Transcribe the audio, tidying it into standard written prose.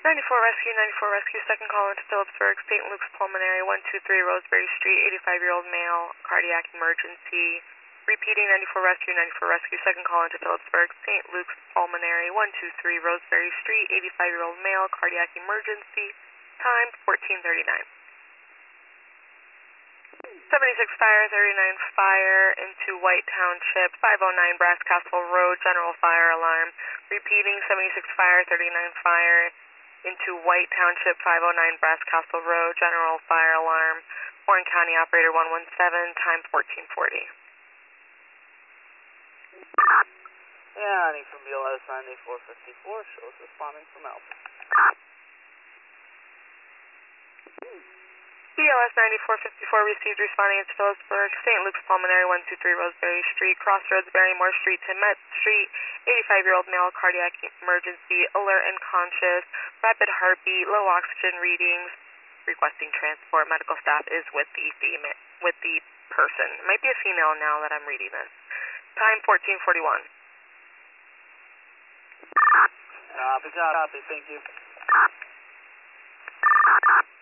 94 Rescue, second call into Phillipsburg, St. Luke's Pulmonary, 123 Roseberry Street, 85-year-old male, cardiac emergency. Repeating 94 Rescue, second call into Phillipsburg, St. Luke's Pulmonary, 123 Roseberry Street, 85-year-old male, cardiac emergency. Time 14:39. 76 fire, 39 fire into White Township, 509 Brass Castle Road, general fire alarm. Repeating 76 fire, 39 fire into White Township, 509 Brass Castle Road, general fire alarm. Warren County operator 117, time 14:40. Yeah, I think from BLS 9454 shows responding from Alpha. BLS 9454 received responding to Phillipsburg, St. Luke's Pulmonary, 123 Roseberry Street, Crossroads, Barrymore Street to Met Street, 85-year-old male, cardiac emergency, alert and conscious, rapid heartbeat, low oxygen readings, requesting transport. Medical staff is with the person. It might be a female now that I'm reading this. Time 14:41. Copy, thank you.